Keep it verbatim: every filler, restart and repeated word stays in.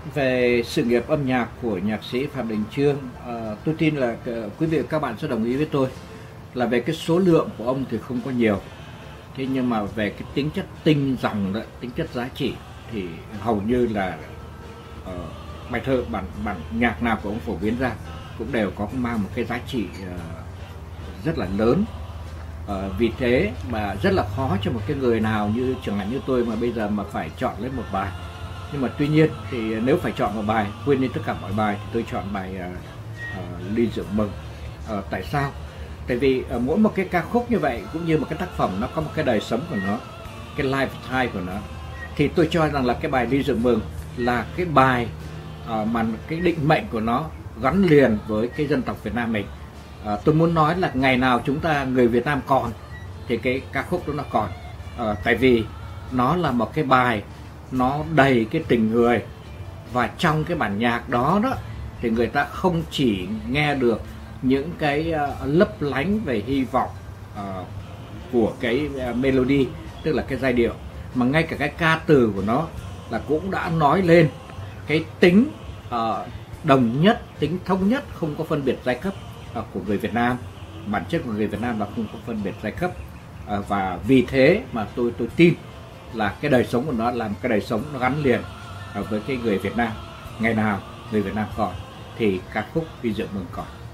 Về sự nghiệp âm nhạc của nhạc sĩ Phạm Đình Chương, ờ, tôi tin là ờ, quý vị và các bạn sẽ đồng ý với tôi là về cái số lượng của ông thì không có nhiều. Thế nhưng mà về cái tính chất tinh dòng đó, tính chất giá trị thì hầu như là ờ, bài thơ bản bản nhạc nào của ông phổ biến ra cũng đều có mang một cái giá trị ờ, rất là lớn. Ờ, vì thế mà rất là khó cho một cái người nào như chẳng hạn như tôi mà bây giờ mà phải chọn lấy một bài. Nhưng mà tuy nhiên thì nếu phải chọn một bài, quên đi tất cả mọi bài, thì tôi chọn bài uh, uh, Ly Rượu Mừng. Uh, tại sao? Tại vì uh, mỗi một cái ca khúc như vậy cũng như một cái tác phẩm nó có một cái đời sống của nó, cái lifetime của nó. Thì tôi cho rằng là cái bài Ly Rượu Mừng là cái bài uh, mà cái định mệnh của nó gắn liền với cái dân tộc Việt Nam mình. Uh, tôi muốn nói là ngày nào chúng ta người Việt Nam còn thì cái ca khúc đó nó còn. Uh, tại vì nó là một cái bài nó đầy cái tình người, và trong cái bản nhạc đó đó thì người ta không chỉ nghe được những cái uh, lấp lánh về hy vọng uh, của cái uh, melody, tức là cái giai điệu, mà ngay cả cái ca từ của nó là cũng đã nói lên cái tính uh, đồng nhất, tính thống nhất, không có phân biệt giai cấp uh, của người Việt Nam. Bản chất của người Việt Nam là không có phân biệt giai cấp, uh, và vì thế mà tôi tôi tin là cái đời sống của nó là một cái đời sống nó gắn liền với cái người Việt Nam. Ngày nào người Việt Nam còn thì ca khúc Ly Rượu Mừng còn.